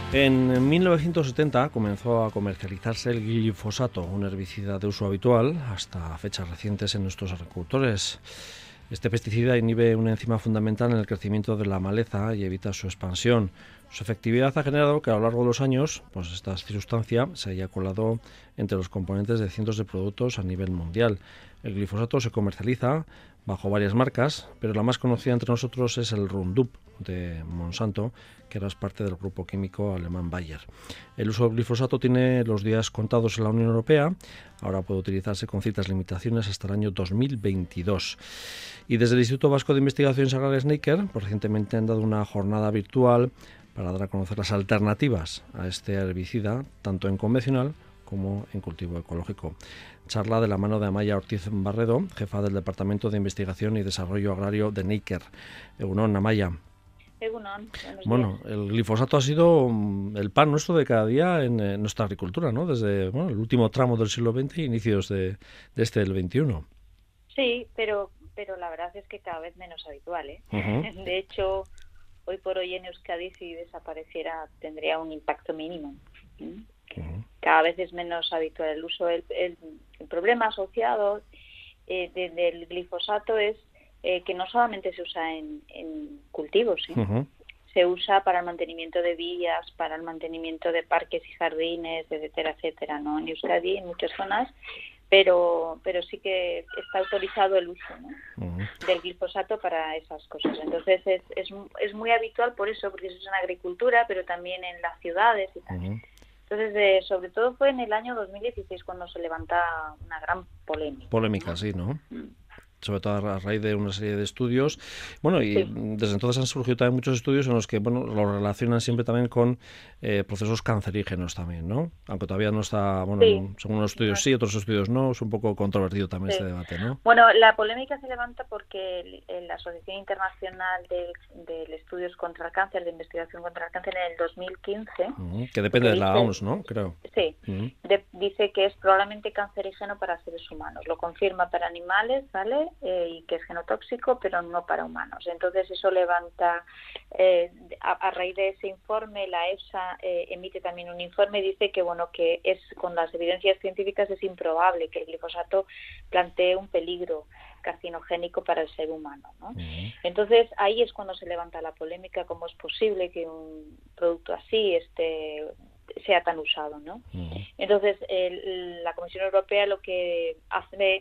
En 1970 comenzó a comercializarse el glifosato, un herbicida de uso habitual hasta fechas recientes en nuestros agricultores. Este pesticida inhibe una enzima fundamental en el crecimiento de la maleza y evita su expansión. Su efectividad ha generado que a lo largo de los años, pues esta sustancia se haya colado entre los componentes de cientos de productos a nivel mundial. El glifosato se comercializa bajo varias marcas, pero la más conocida entre nosotros es el Roundup de Monsanto, que ahora es parte del grupo químico alemán Bayer. El uso del glifosato tiene los días contados en la Unión Europea. Ahora puede utilizarse con ciertas limitaciones hasta el año 2022. Y desde el Instituto Vasco de Investigaciones Agrarias NEIKER, pues recientemente han dado una jornada virtual para dar a conocer las alternativas a este herbicida, tanto en convencional como en cultivo ecológico. Charla de la mano de Amaya Ortiz Barredo, jefa del Departamento de Investigación y Desarrollo Agrario de NEIKER. Egunon, Amaya. Egunon, Bueno, el glifosato ha sido el pan nuestro de cada día en nuestra agricultura, ¿no? Desde el último tramo del siglo XX e inicios de este del XXI. Sí, pero la verdad es que cada vez menos habitual, ¿eh? Uh-huh. De hecho, hoy por hoy en Euskadi, si desapareciera, tendría un impacto mínimo. Uh-huh. Cada vez es menos habitual el uso. El problema asociado del glifosato es que no solamente se usa en cultivos, ¿eh? Uh-huh. Se usa para el mantenimiento de vías, para el mantenimiento de parques y jardines, etcétera, etcétera, ¿no? En Euskadi, en muchas zonas, pero sí que está autorizado el uso, ¿no? Uh-huh. Del glifosato para esas cosas. Entonces es muy habitual por eso, porque eso es en agricultura, pero también en las ciudades y tal. Uh-huh. Entonces, sobre todo fue en el año 2016 cuando se levanta una gran polémica. Polémica, ¿no? sí, ¿no? Sobre todo a raíz de una serie de estudios. Bueno, y Sí. desde entonces han surgido también muchos estudios en los que, bueno, lo relacionan siempre también con procesos cancerígenos también, ¿no? Aunque todavía no está, bueno, Sí. según unos estudios sí, otros estudios no, es un poco controvertido también este Sí. debate, ¿no? Bueno, la polémica se levanta porque la Asociación Internacional de Estudios contra el Cáncer, de Investigación contra el Cáncer, en el 2015, Que lo depende que de la dice, OMS, ¿no? Creo. sí, dice que es probablemente cancerígeno para seres humanos. Lo confirma para animales, ¿vale? Y que es genotóxico, pero no para humanos. Entonces eso levanta, a raíz de ese informe, la EFSA emite también un informe y dice que, bueno, que es con las evidencias científicas es improbable que el glifosato plantee un peligro carcinogénico para el ser humano, ¿no? Entonces ahí es cuando se levanta la polémica, cómo es posible que un producto así sea tan usado, ¿no? Entonces la Comisión Europea lo que hace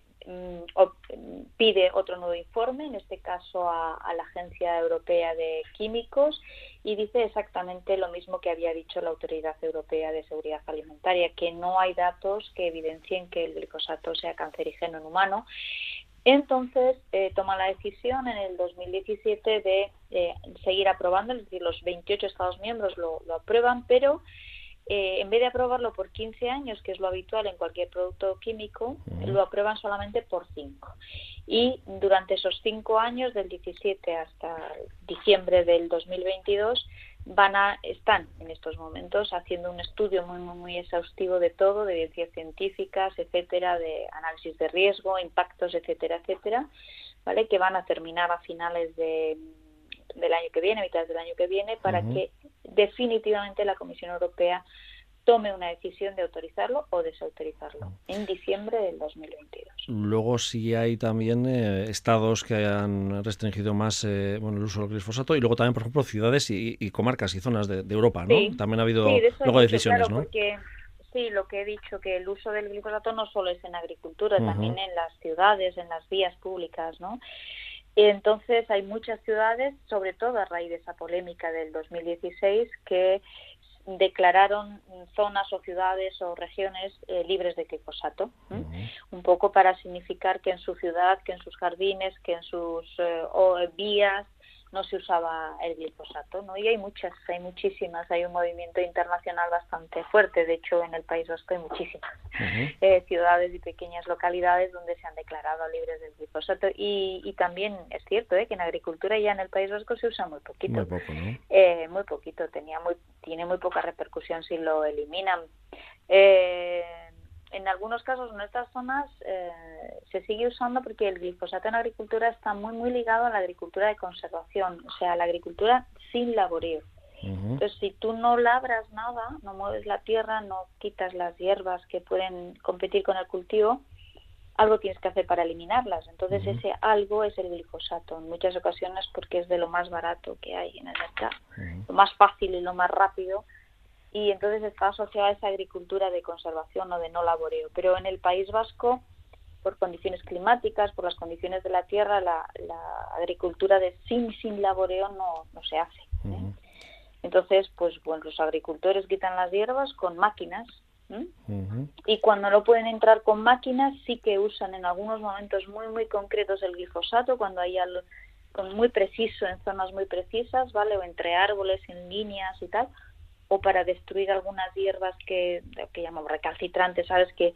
pide otro nuevo informe, en este caso a la Agencia Europea de Químicos, y dice exactamente lo mismo que había dicho la Autoridad Europea de Seguridad Alimentaria, que no hay datos que evidencien que el glifosato sea cancerígeno en humano. Entonces toma la decisión en el 2017 de seguir aprobando, es decir, los 28 Estados miembros lo aprueban, pero en vez de aprobarlo por 15 años, que es lo habitual en cualquier producto químico, lo aprueban solamente por 5. Y durante esos 5 años, del 17 hasta diciembre del 2022, están en estos momentos haciendo un estudio muy, muy, muy exhaustivo de todo, de evidencias científicas, etcétera, de análisis de riesgo, impactos, etcétera, etcétera, ¿vale? Que van a terminar a finales del año que viene, mitad del año que viene, para que definitivamente la Comisión Europea tome una decisión de autorizarlo o desautorizarlo en diciembre del 2022. Luego sí hay también estados que han restringido más el uso del glifosato y luego también, por ejemplo, ciudades y comarcas y zonas de Europa, ¿no? Sí, También ha sí, habido de eso hay luego mucho, decisiones, claro, ¿no? porque sí, lo que he dicho, que el uso del glifosato no solo es en agricultura, también en las ciudades, en las vías públicas, ¿no? Entonces hay muchas ciudades, sobre todo a raíz de esa polémica del 2016, que declararon zonas o ciudades o regiones libres de glifosato, un poco para significar que en su ciudad, que en sus jardines, que en sus vías no se usaba el glifosato, ¿no? Y hay muchísimas, hay un movimiento internacional bastante fuerte, de hecho en el País Vasco hay muchísimas ciudades y pequeñas localidades donde se han declarado libres del glifosato y también es cierto que en agricultura ya en el País Vasco se usa muy poquito. Muy poco, ¿no? Muy poquito, tiene muy poca repercusión si lo eliminan. En algunos casos en estas zonas se sigue usando porque el glifosato en agricultura está muy muy ligado a la agricultura de conservación, o sea, a la agricultura sin laboreo. Entonces, si tú no labras nada, no mueves la tierra, no quitas las hierbas que pueden competir con el cultivo, algo tienes que hacer para eliminarlas. Entonces, ese algo es el glifosato, en muchas ocasiones porque es de lo más barato que hay en el mercado, lo más fácil y lo más rápido, y entonces está asociada a esa agricultura de conservación o de no laboreo. Pero en el País Vasco, por condiciones climáticas, por las condiciones de la tierra, la agricultura de sin laboreo no se hace. Entonces, pues bueno, los agricultores quitan las hierbas con máquinas, y cuando no pueden entrar con máquinas, sí que usan en algunos momentos muy concretos el glifosato, cuando hay algo muy preciso, en zonas muy precisas, ¿vale? O entre árboles, en líneas y tal, o para destruir algunas hierbas que llamamos recalcitrantes, ¿sabes? Que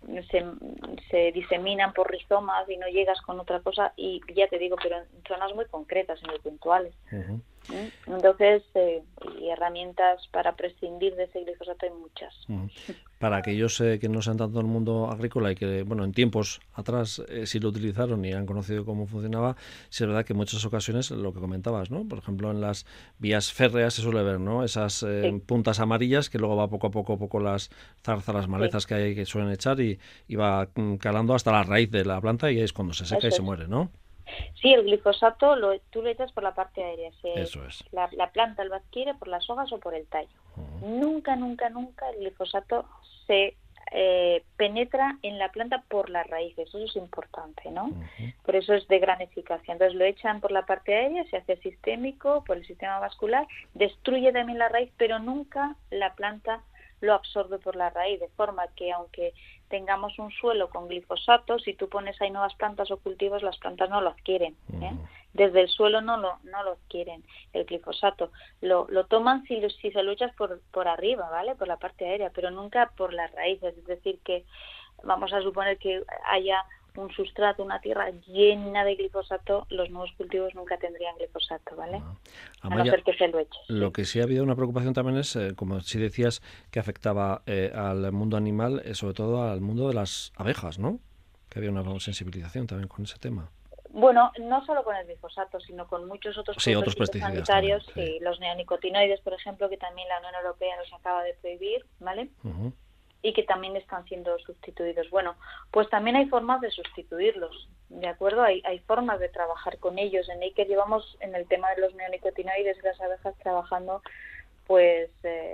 se diseminan por rizomas y no llegas con otra cosa, y ya te digo, pero en zonas muy concretas, en muy puntuales. Entonces, y herramientas para prescindir de ese glifosato hay muchas. Para aquellos que no sean tanto del mundo agrícola y que, bueno, en tiempos atrás sí lo utilizaron y han conocido cómo funcionaba, sí es verdad que en muchas ocasiones, lo que comentabas, ¿no? Por ejemplo, en las vías férreas se suele ver, ¿no? Esas puntas amarillas que luego va poco a poco las zarzas, las malezas que hay que suelen echar y va calando hasta la raíz de la planta, y ahí es cuando se seca y se muere, ¿no? Sí, el glifosato tú lo echas por la parte aérea. Eso es. La planta lo adquiere por las hojas o por el tallo. Nunca el glifosato se penetra en la planta por las raíces. Eso es importante, ¿no? Por eso es de gran eficacia. Entonces lo echan por la parte aérea, se hace sistémico, por el sistema vascular, destruye también la raíz, pero nunca la planta lo absorbe por la raíz, de forma que aunque tengamos un suelo con glifosato, si tú pones ahí nuevas plantas o cultivos, las plantas no lo adquieren, desde el suelo no lo adquieren el glifosato, lo toman si se lo echas por arriba, ¿vale? Por la parte aérea, pero nunca por las raíces. Es decir, que vamos a suponer que haya un sustrato, una tierra llena de glifosato, los nuevos cultivos nunca tendrían glifosato, ¿vale? A no ser que se lo eches. Lo que sí ha habido una preocupación también es, como sí decías, que afectaba al mundo animal, sobre todo al mundo de las abejas, ¿no? Que había una sensibilización también con ese tema. Bueno, no solo con el glifosato, sino con muchos otros productos sanitarios, también, sí. Los neonicotinoides, por ejemplo, que también la Unión Europea los acaba de prohibir, ¿vale? Y que también están siendo sustituidos. Bueno, pues también hay formas de sustituirlos, ¿de acuerdo? Hay formas de trabajar con ellos. En Eiker llevamos, en el tema de los neonicotinoides y las abejas, trabajando pues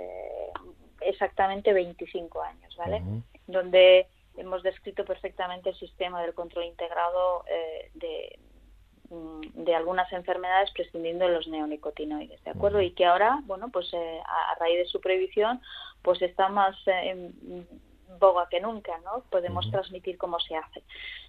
exactamente 25 años, ¿vale? Donde hemos descrito perfectamente el sistema del control integrado de algunas enfermedades prescindiendo de los neonicotinoides, ¿de acuerdo? Y que ahora, bueno, pues a raíz de su prohibición, pues está más en boga que nunca, ¿no? Podemos transmitir cómo se hace.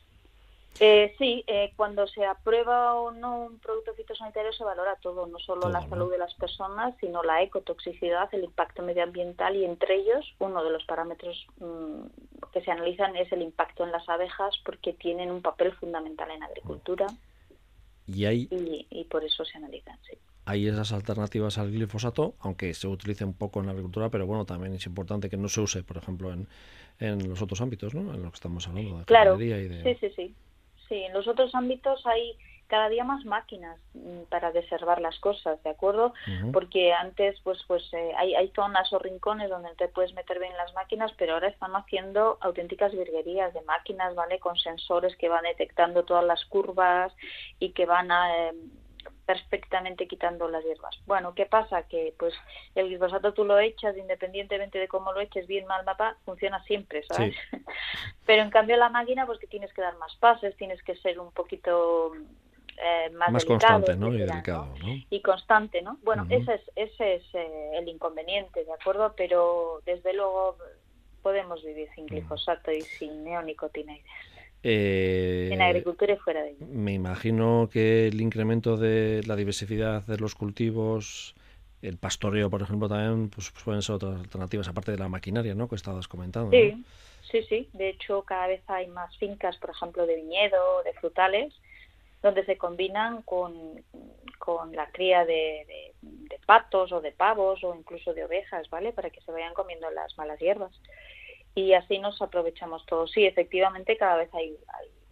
Cuando se aprueba o no un producto fitosanitario se valora todo, no solo la salud de las personas, sino la ecotoxicidad, el impacto medioambiental, y entre ellos uno de los parámetros que se analizan es el impacto en las abejas, porque tienen un papel fundamental en la agricultura y por eso se analizan, sí. Hay esas alternativas al glifosato, aunque se utilice un poco en la agricultura, pero bueno, también es importante que no se use, por ejemplo, en los otros ámbitos, ¿no? En lo que estamos hablando de ganadería y de... Sí, en los otros ámbitos hay cada día más máquinas para deservar las cosas, ¿de acuerdo? Porque antes pues hay zonas o rincones donde te puedes meter bien las máquinas, pero ahora están haciendo auténticas virguerías de máquinas, ¿vale? Con sensores que van detectando todas las curvas y que van perfectamente quitando las hierbas. Bueno, ¿qué pasa? Que pues el glifosato tú lo echas, independientemente de cómo lo eches, bien, mal, funciona siempre, ¿sabes? Sí. Pero en cambio la máquina, pues que tienes que dar más pases, tienes que ser un poquito más delicado, constante, ¿no? Y delicado, ¿no? Y constante, ¿no? Bueno, ese es el inconveniente, ¿de acuerdo? Pero desde luego podemos vivir sin glifosato y sin neonicotinoides. En agricultura y fuera de ella. Me imagino que el incremento de la diversidad de los cultivos, el pastoreo, por ejemplo, también pues pueden ser otras alternativas, aparte de la maquinaria, ¿no? Que estabas comentando, sí, ¿no? Sí. De hecho, cada vez hay más fincas, por ejemplo, de viñedo, de frutales, donde se combinan con la cría de patos o de pavos o incluso de ovejas, ¿vale? Para que se vayan comiendo las malas hierbas. Y así nos aprovechamos todos. Sí, efectivamente, cada vez hay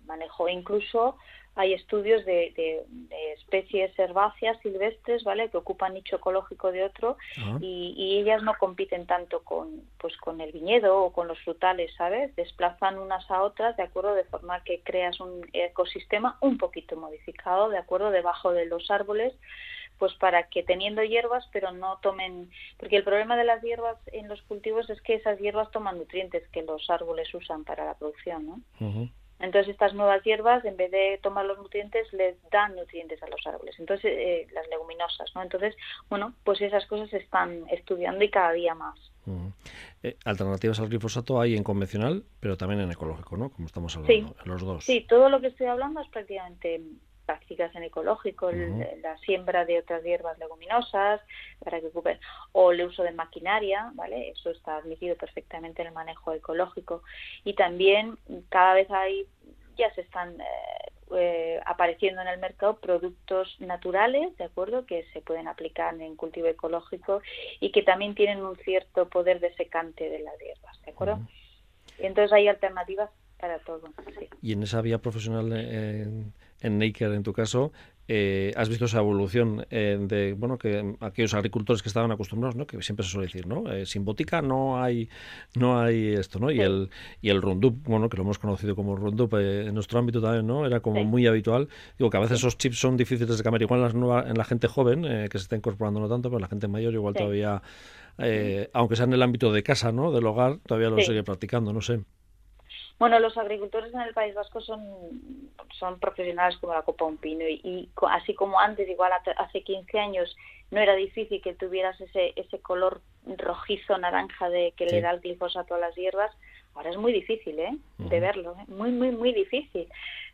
manejo. Incluso hay estudios de especies herbáceas silvestres, ¿vale?, que ocupan nicho ecológico de otro, y ellas no compiten tanto con el viñedo o con los frutales, ¿sabes? Desplazan unas a otras, de acuerdo, de forma que creas un ecosistema un poquito modificado, de acuerdo, debajo de los árboles, pues para que teniendo hierbas, pero no tomen, porque el problema de las hierbas en los cultivos es que esas hierbas toman nutrientes que los árboles usan para la producción, ¿no? Uh-huh. Entonces estas nuevas hierbas, en vez de tomar los nutrientes, les dan nutrientes a los árboles. Entonces las leguminosas, ¿no? Entonces, bueno, pues esas cosas se están estudiando y cada día más. Uh-huh. Alternativas al glifosato hay en convencional, pero también en ecológico, ¿no? Como estamos hablando, Sí, en los dos. sí, todo lo que estoy hablando es prácticamente prácticas en ecológico, Uh-huh. la siembra de otras hierbas leguminosas para que ocupen, o el uso de maquinaria, ¿vale? Eso está admitido perfectamente en el manejo ecológico. Y también cada vez ya se están apareciendo en el mercado productos naturales, ¿de acuerdo?, que se pueden aplicar en cultivo ecológico y que también tienen un cierto poder desecante de las hierbas, ¿de acuerdo? Uh-huh. Entonces hay alternativas para todo, sí. Y en esa vía profesional en Neiker, en tu caso, has visto esa evolución de, bueno, que aquellos agricultores que estaban acostumbrados, ¿no? Que siempre se suele decir, ¿no? Sin botica no hay esto, ¿no? Sí. Y el Roundup, bueno, que lo hemos conocido como Roundup en nuestro ámbito también, ¿no? Era como Sí. muy habitual. Digo que a veces Sí. esos chips son difíciles de cambiar, igual en la gente joven, que se está incorporando no tanto, pero la gente mayor igual Sí. todavía, aunque sea en el ámbito de casa, ¿no? Del hogar, todavía lo Sí. sigue practicando, no sé. Bueno, los agricultores en el País Vasco son profesionales como la copa de un pino y así como antes, igual hace 15 años, no era difícil que tuvieras ese color rojizo naranja que le da el glifosato a las hierbas. Ahora es muy difícil, de verlo, muy, muy, muy difícil,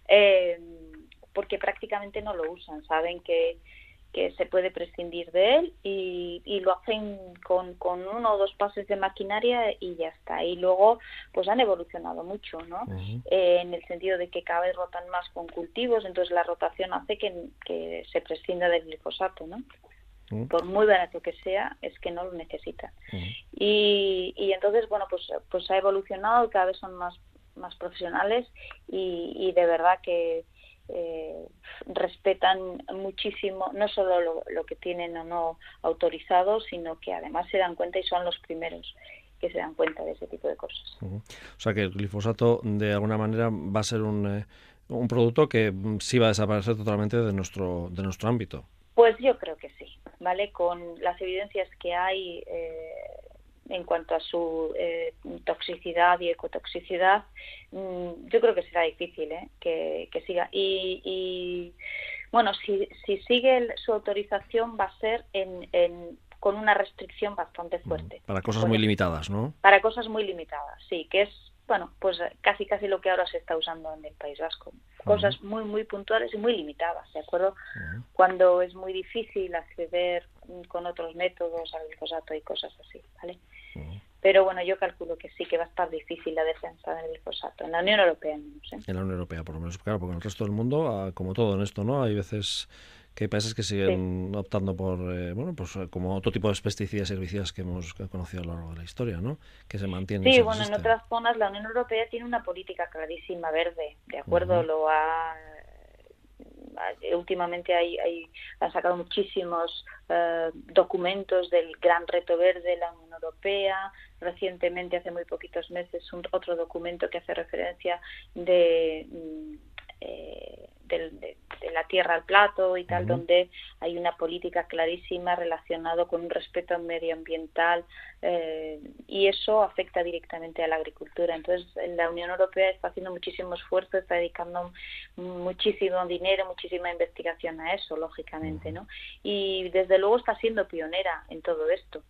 porque prácticamente no lo usan, saben que se puede prescindir de él y lo hacen con uno o dos pases de maquinaria y ya está. Y luego pues han evolucionado mucho, ¿no? Uh-huh. En el sentido de que cada vez rotan más con cultivos, entonces la rotación hace que se prescinda del glifosato, ¿no? Uh-huh. Por muy barato que sea, es que no lo necesitan. Uh-huh. Y entonces, bueno, pues ha evolucionado y cada vez son más profesionales y de verdad que respetan muchísimo no solo lo que tienen o no autorizado, sino que además se dan cuenta y son los primeros que se dan cuenta de ese tipo de cosas. Uh-huh. O sea que el glifosato de alguna manera va a ser un producto que sí va a desaparecer totalmente de nuestro ámbito. Pues yo creo que sí, ¿vale? Con las evidencias que hay en cuanto a su toxicidad y ecotoxicidad, yo creo que será difícil que siga. Y bueno, si sigue su autorización va a ser con una restricción bastante fuerte. Para cosas muy limitadas, ¿no? Para cosas muy limitadas, sí, que es, bueno, pues casi lo que ahora se está usando en el País Vasco. Cosas muy, muy puntuales y muy limitadas, ¿de acuerdo? Cuando es muy difícil acceder con otros métodos al glifosato y cosas así, ¿vale? Pero bueno, yo calculo que sí que va a estar difícil la defensa del glifosato. En la Unión Europea, no sé. En la Unión Europea, por lo menos, claro, porque en el resto del mundo, como todo en esto, ¿no? Hay veces que hay países que siguen optando por, bueno, pues como otro tipo de pesticidas y herbicidas que hemos conocido a lo largo de la historia, ¿no? Que se mantienen y Sí, se bueno, en resisten. otras zonas la Unión Europea tiene una política clarísima verde, ¿de acuerdo? Últimamente han sacado muchísimos documentos del Gran Reto Verde de la Unión Europea. Recientemente, hace muy poquitos meses, otro documento que hace referencia de la tierra al plato y tal, donde hay una política clarísima relacionada con un respeto medioambiental y eso afecta directamente a la agricultura. Entonces, la Unión Europea está haciendo muchísimo esfuerzo, está dedicando muchísimo dinero, muchísima investigación a eso, lógicamente, ¿no? Y desde luego está siendo pionera en todo esto,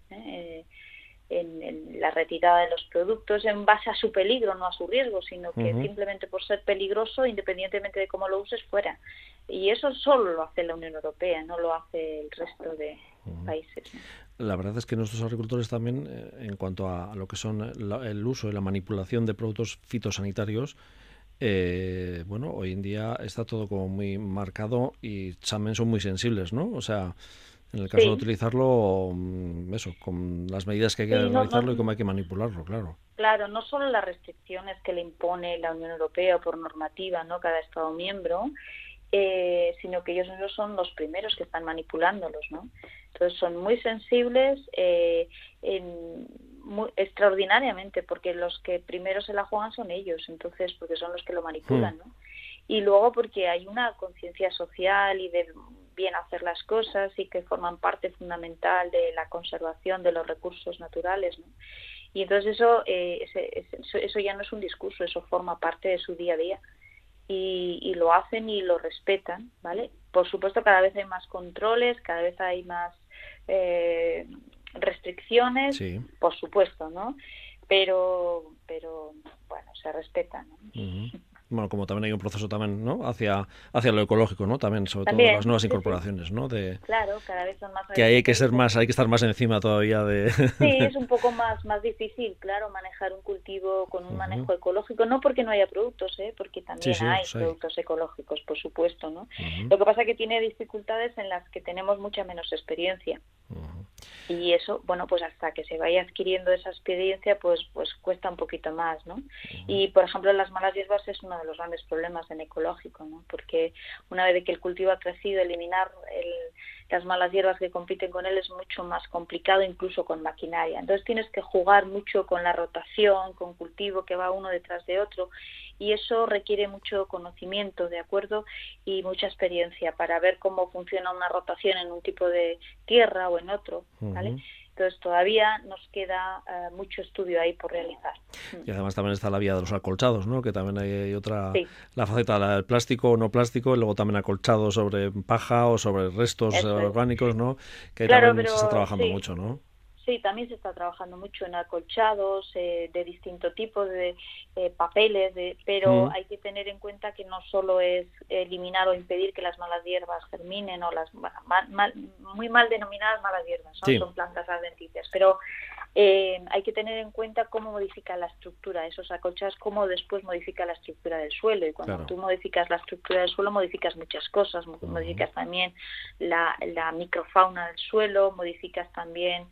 en la retirada de los productos en base a su peligro, no a su riesgo, sino que simplemente por ser peligroso, independientemente de cómo lo uses, fuera. Y eso solo lo hace la Unión Europea, no lo hace el resto de países, ¿no? La verdad es que nuestros agricultores también, en cuanto a lo que son el uso y la manipulación de productos fitosanitarios, bueno, hoy en día está todo como muy marcado y también son muy sensibles, ¿no? O sea, en el caso de utilizarlo, eso, con las medidas que hay que realizarlo y cómo hay que manipularlo, claro. Claro, no solo las restricciones que le impone la Unión Europea o por normativa, ¿no? Cada Estado miembro, sino que ellos mismos son los primeros que están manipulándolos, ¿no? Entonces son muy sensibles, extraordinariamente, porque los que primero se la juegan son ellos, entonces porque son los que lo manipulan, ¿no? Y luego porque hay una conciencia social y de bien hacer las cosas y que forman parte fundamental de la conservación de los recursos naturales, ¿no? Y entonces eso ya no es un discurso, eso forma parte de su día a día. Y lo hacen y lo respetan, ¿vale? Por supuesto, cada vez hay más controles, cada vez hay más restricciones, Sí. por supuesto, ¿no? Pero bueno, se respetan, ¿no? Uh-huh. Bueno, como también hay un proceso también, ¿no? hacia lo ecológico, ¿no? También, sobre todo También, las nuevas sí, sí. incorporaciones, ¿no? Claro, cada vez son más Que hay que agresivos. ser más, hay que estar más encima todavía de... Sí, es un poco más difícil, claro, manejar un cultivo con un manejo ecológico, no porque no haya productos, porque Sí, también sí, hay los hay. productos ecológicos, por supuesto, ¿no? Uh-huh. Lo que pasa es que tiene dificultades en las que tenemos mucha menos experiencia. Uh-huh. Y eso, bueno, pues hasta que se vaya adquiriendo esa experiencia, pues cuesta un poquito más, ¿no? Y, por ejemplo, las malas hierbas es uno de los grandes problemas en ecológico, ¿no? Porque una vez que el cultivo ha crecido, eliminar las malas hierbas que compiten con él es mucho más complicado, incluso con maquinaria. Entonces tienes que jugar mucho con la rotación, con cultivo que va uno detrás de otro, y eso requiere mucho conocimiento, ¿de acuerdo? Y mucha experiencia para ver cómo funciona una rotación en un tipo de tierra o en otro, ¿vale? Entonces todavía nos queda mucho estudio ahí por realizar. Y además también está la vía de los acolchados, ¿no? Que también hay otra, Sí. la faceta del plástico o no plástico, y luego también acolchados sobre paja o sobre restos Eso es. orgánicos, ¿no? Que Claro, también se está pero trabajando sí. mucho, ¿no? Sí, también se está trabajando mucho en acolchados de distinto tipo, de papeles, pero hay que tener en cuenta que no solo es eliminar o impedir que las malas hierbas germinen o las muy mal denominadas malas hierbas, ¿no? Sí. Son plantas adventicias, pero hay que tener en cuenta cómo modifica la estructura, esos acolchados, cómo después modifica la estructura del suelo, y cuando tú modificas la estructura del suelo modificas muchas cosas, modificas también la microfauna del suelo, modificas también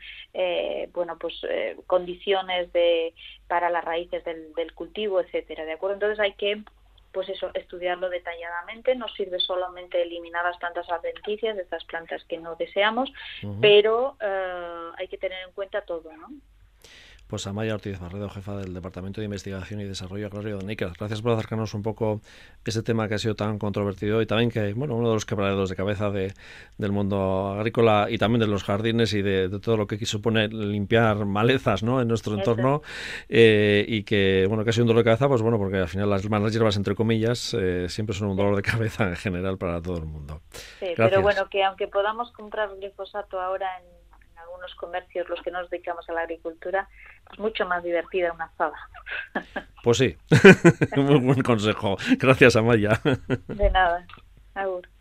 condiciones para las raíces del cultivo, etcétera, ¿de acuerdo? Entonces hay que estudiarlo detalladamente. No sirve solamente eliminar las plantas adventicias, de estas plantas que no deseamos, pero hay que tener en cuenta todo, ¿no? Pues Amaya Ortiz Barredo, jefa del Departamento de Investigación y Desarrollo Agrario de NICAS. Gracias por acercarnos un poco ese tema que ha sido tan controvertido y también que, bueno, uno de los quebraderos de cabeza del mundo agrícola y también de los jardines y de todo lo que supone limpiar malezas, ¿no? En nuestro entorno, y que, bueno, que ha sido un dolor de cabeza, pues bueno, porque al final las malas hierbas, entre comillas, siempre son un dolor de cabeza en general para todo el mundo. Sí, gracias. Pero bueno, que aunque podamos comprar glifosato ahora en algunos comercios, los que nos dedicamos a la agricultura, es mucho más divertida una azada. Pues sí, muy buen consejo. Gracias, Amaya. De nada. Agur.